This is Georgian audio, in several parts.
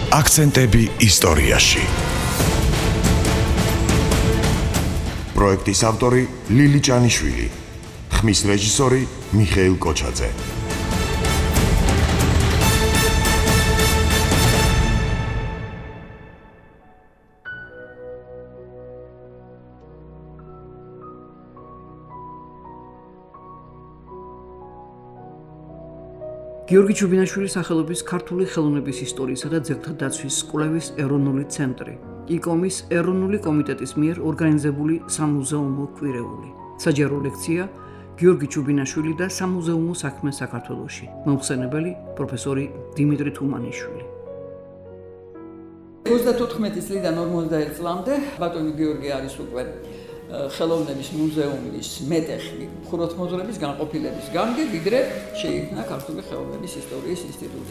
აქცენტები ისტორიაში. პროექტის ავტორი ლილი ჭანიშვილი, ხმის რეჟისორი მიხეილ კოჩაძე. გიორგი ჩუბინაშვილის სახელობის ქართული ხელოვნების ისტორიისა და ძეგლთა დაცვის კვლევის ეროვნული ცენტრი, იკომის ეროვნული კომიტეტის მიერ ორგანიზებული სამუზეუმო კვირეული. საჯარო ლექცია გიორგი ჩუბინაშვილი და სამუზეუმო საქმე საქართველოში. მომხსენებელი პროფესორი დიმიტრი თუმანიშვილი. 34 წლიდან 41 წლამდე ბატონი გიორგი არის უკვე ხელოვნების მუზეუმის მეტეხი ხუროთმოძღვრების განყოფილების გამგე, ვიდრე შეიქმნა ქართული ხელოვნების ისტორიის ინსტიტუტი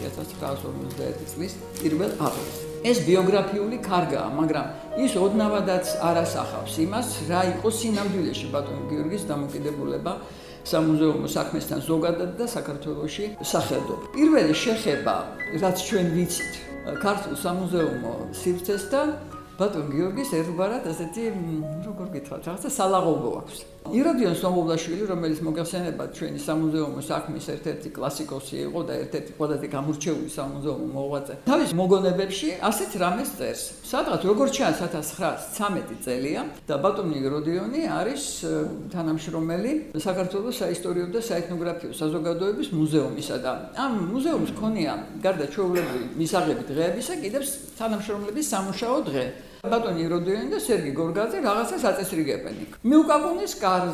1951 წლის 1 აპრილს. ეს ბიოგრაფიული კარგაა, მაგრამ ის ოდნავადაც არ ასახავს იმას, რა იყო სინამდვილეში ბატონი გიორგის დამოკიდებულება სამუზეუმო საქმესთან ზოგადად და საქართველოში სახელდობა. პირველი შეხება, რაც ჩვენ ვიცით ქართულ სამუზეუმო სივრცესთან, ბატონ გიორგის ერთგვარად ასეთი, როგორ გითხრათ, რაღაცა სალაღობო აქვს. იროდიონ სონღულაშვილი, რომელიც მოგახსენებათ ჩვენი სამუზეუმო საქმის ერთ-ერთი კლასიკოსი იყო და ერთ-ერთი ყველაზე გამორჩეული სამუზეუმო მოღვაწე. თავის მოგონებებში ასეთ რამეს წერს. სადღაც როგორც ჩანს 1913 წელია და ბატონი იროდიონი არის თანამშრომელი საქართველოს საისტორიო და საეთნოგრაფიო საზოგადოების მუზეუმისა და ამ მუზეუმს ქონია გარდა ჩვეულებრივი მისაღები დღეებისა კიდევ თანამშრომლების სამუშაო დღე. ბატონი იროდიონი და სერგი გორგაძე რაღაცას აწესრიგებენ. მიუკაკუნეს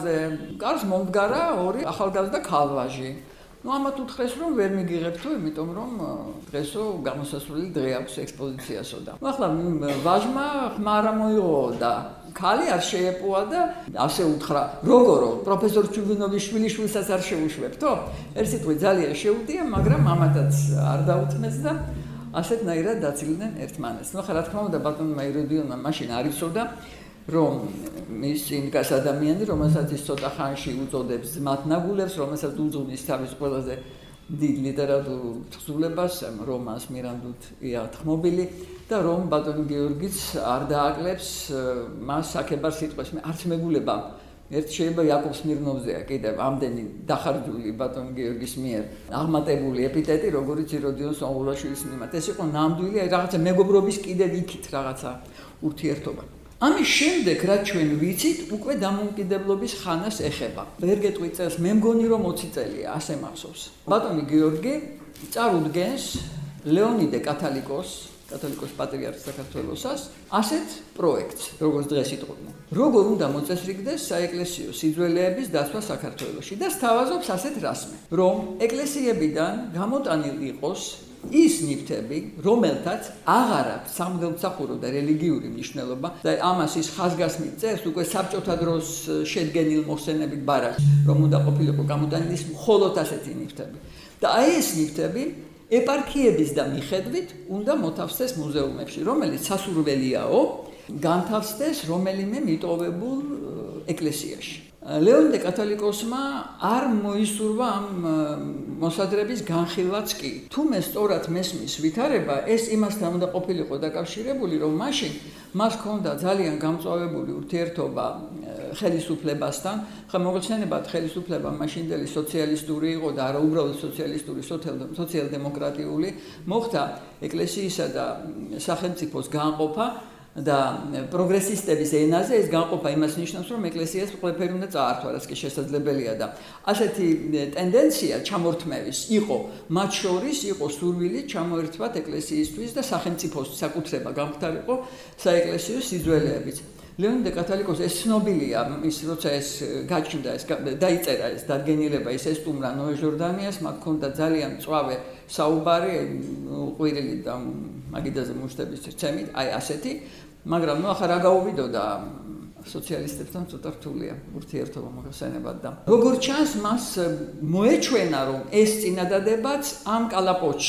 კარს მომდგარა ორი ახალგაზრდა ქალვაჟი. ამათ უთხრეს რომ ვერ მიგიღებთო, იმიტომ რომ დღესო გამოსასვლელი დღე აქვს ექსპოზიციასო და. ახლა ვაჟმა ხმა არ მოიღო და ქალი არ შეეპოვა და ასე უთხრა, როგორო პროფესორ ჩუბინოვის შვილიშვილსაც არ შეუშვებთო? ერთ სიტყვით ძალიან შეუდია, მაგრამ ამათაც არ დაუთმეს და ასეთნაირად დაცილიდნენ ერთმანეთს. ახლა რა თქმა უნდა ბატონმა იროდიონმა მაშინ არ იცოდა რომ ის ინკას ადამიანი, რომელსაც ის ცოტა ხანში უწოდებს ძმათ ნაგულებს, რომელსაც უძღვნის თავის ყველაზე დიდ ლიტერატურულ თხზულებას, რომანს მირანდუთ იათმობილი და რომ ბატონი გიორგიც არ დააკლებს მას აქებარ სიტყვას. არც მეგულება ერთ შეიძლება იაკობ სმირნოვზეა კიდევ ამდენი დახარჯული ბატონ გიორგის მიერ აღმატებული ეპიტეტი, როგორც იროდიონ სონღულაშვილის მიმართ. ეს იყო ნამდვილი რაღაცა მეგობრობის კიდევ იქით რაღაცა ურთიერთობა. ამის შემდეგ, რაც ჩვენ ვიცით, უკვე დამოუკიდებლობის ხანას ეხება. ვერ გეტყვი წელს, მე მგონი რომ 20 წელია, ასე მახსოვს. ბატონი გიორგი წარუდგენს ლეონიდე კათალიკოს პატრიარქ საქართველოსას ასეთ პროექტს, როგორც დღეს იტყობენ. როგორ უნდა მოწესრიგდეს საეკლესიო სიძველეების დაცვა საქართველოში და სთავაზობს ასეთ რასმე, რომ ეკლესიებიდან გამოტანილ იყოს ის ნივთები, რომელთაც აღარ აქვს სამღვდელმსახურო და რელიგიური მნიშვნელობა და ამას ის ხაზგასმით წერს უკვე საბჭოთა დროს შედგენილ მოხსენებით ბარათში, რომ უნდა ყოფილიყო გამოტანილი მხოლოდ ასეთი ნივთები. და აი ეს ნივთები ეპარქიების და მიხედვით უნდა მოთავსდეს მუზეუმებში, რომელიც სასურველიაო, განთავსდეს რომელიმე მიტოვებულ ეკლესიაში. ლეონიდე კათალიკოსმა არ მოისურვა ამ მოსადრების განხილვაც კი. თუმე სწორად მესმის ვითარება, ეს იმასთან უნდა ყოფილიყო დაკავშირებული, რომ მაშინ მას ჰქონდა ძალიან გამწვავებული ურთიერთობა ხელისუფლებასთან. ხა მოგეხსენებათ, ხელისუფლება მაშინდელი სოციალისტური იყო და არა უბრალოდ სოციალისტური, სოციალ-დემოკრატიული. მოხდა ეკლესიისა და სახელმწიფოს განყოფა და პროგრესისტების ენაზე ეს განყოფა იმას ნიშნავს, რომ ეკლესიას ყველაფერი უნდა წაართვა, რაც კი შესაძლებელია და ასეთი ტენდენცია ჩამორთმევის იყო, მათ შორის იყო სურვილი ჩამოერთვათ ეკლესიისთვის და სახელმწიფოს საკუთრება გამختارიყო საეკლესიო სიძველეებიც. ლეონიდე კათალიკოს ეს ცნობილია, ის როცა ეს გაჩნდა, ეს დაიწერა ეს დადგენილება, ის ესტუმრა ნოე ჟორდანიას, მათ ჰქონდა ძალიან მწვავე საუბარი, ყვირილი და მაგიდაზე მუშტების რცემით, აი ასეთი, მაგრამ ახლა რა გაუვიდოდა სოციალისტებთან ცოტა რთულია ურთიერთობა მოგხსენებათ და როგორც ჩანს მას მოეჩვენა რომ ეს წინადადებაც ამ კალაპოტშია.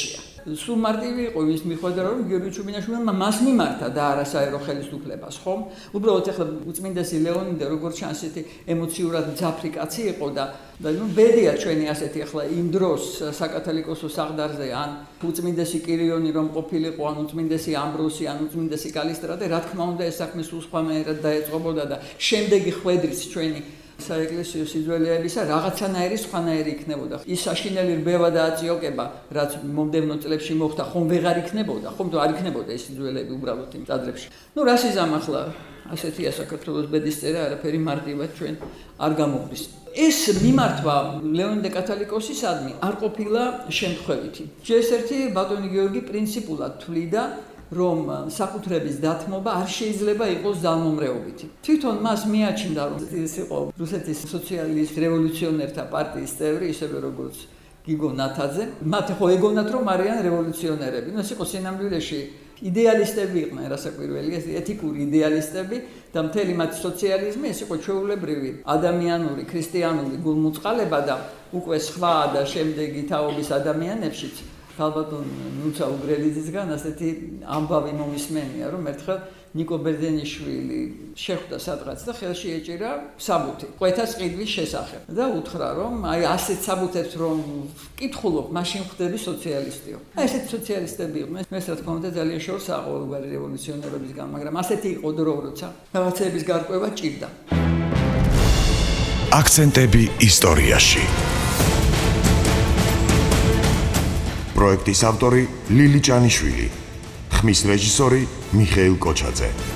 სულ მარტივი იყო ის მიხვედრა რომ გიორგი ჩუბინაშვილმა მას მიმართა და არა საერო ხელისუფლებას, ხომ? უბრალოდ ახლა უწმინდესი ლეონიდე როგორც ჩანს ისეთი ემოციურად ძაფრი კაცი იყო და ნუ ბედია ჩვენი ასეთი ახლა იმ დროს საკათოლიკოსო საღდარზე ან უწმინდესი კირიონი რომ ყოფილიყო ან უწმინდესი ამბროსი ან უწმინდესი კალისტრატე, რა თქმა უნდა ეს საქმე სულ სხვანაირად დაეწყობოდა და შემდეგი ხვედრის ჩვენი საეკლესიო სიძველეებისა რაღაცანაირი სხვანაირი იქნებოდა. ის საშინელი რბევა და აწიოკება, რაც მომდევნო წლებში მოხდა, ხომ ვეღარ იქნებოდა, ხომ თუ არ იქნებოდა ეს სიძველეები უბრალოდ იმ წადრებში. ნუ რას იზამახლა ასეთია საქართველოს ბედისწერა, არაფერი მარტივად ჩვენ არ გამოგვდის. ეს მიმართვა ლეონიდე კათოლიკოსისადმი არ ყოფილა შემთხვევითი. ჯერ-ერთი ბატონი გიორგი პრინციპულად თვლიდა რომ საკუთრების დათმობა არ შეიძლება იყოს ძალმომრეობითი. თვითონ მას მიაჩნდა რომ ის იყო რუსეთის სოციალისტ რევოლუციონერთა პარტიის წევრი, ისევე როგორც გიგო ნათაძე. მათ ხო ეგონათ რომ არიან რევოლუციონერები. ეს იყო სინამდვილეში იდეალისტები იყვნენ, რასაკვირველია, ეთიკური იდეალისტები და მთელი მათი სოციალიზმი ეს იყო ჩვეულებრივი ადამიანური, ქრისტიანული გულმოწყალება და უკვე სხვა და შემდეგი თაობის ადამიანებშიც ალბათონ ნუცა უგრელიძისგან ასეთი ამბავი მომისმენია, რომ ერთხელ ნიკო ბერძენიშვილი შეხვდა სადღაც და ხელში ეჭირა საბუთი ყვეთას ყიდვის შესახებ და უთხრა, რომ აი ასეთ საბუთებს რომ ვკითხულობ, მაშინ ხდები სოციალისტიო. აი ესეთი სოციალისტები იყვნენ. ეს რა თქმა უნდა ძალიან შორს აყოლგვარი რევოლუციონერებისგან, მაგრამ ასეთი იყო დრო, როცა რაღაცების გარკვევა ჭირდა. აქცენტები ისტორიაში. პროექტის ავტორი ლილი ჭანიშვილი, ხმის რეჟისორი მიხეილ კოჩაძე.